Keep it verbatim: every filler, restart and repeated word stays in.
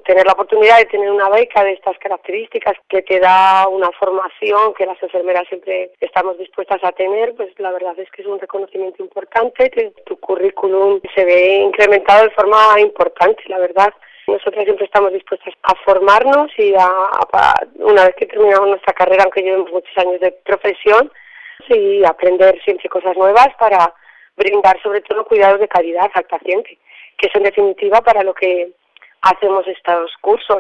tener la oportunidad de tener una beca de estas características que te da una formación que las enfermeras siempre estamos dispuestas a tener, pues la verdad es que es un reconocimiento importante, que tu currículum se ve incrementado de forma importante, la verdad. Nosotras siempre estamos dispuestas a formarnos y a, a una vez que terminamos nuestra carrera, aunque llevemos muchos años de profesión, y aprender siempre cosas nuevas para brindar sobre todo cuidados de calidad al paciente, que es en definitiva para lo que hacemos estos cursos.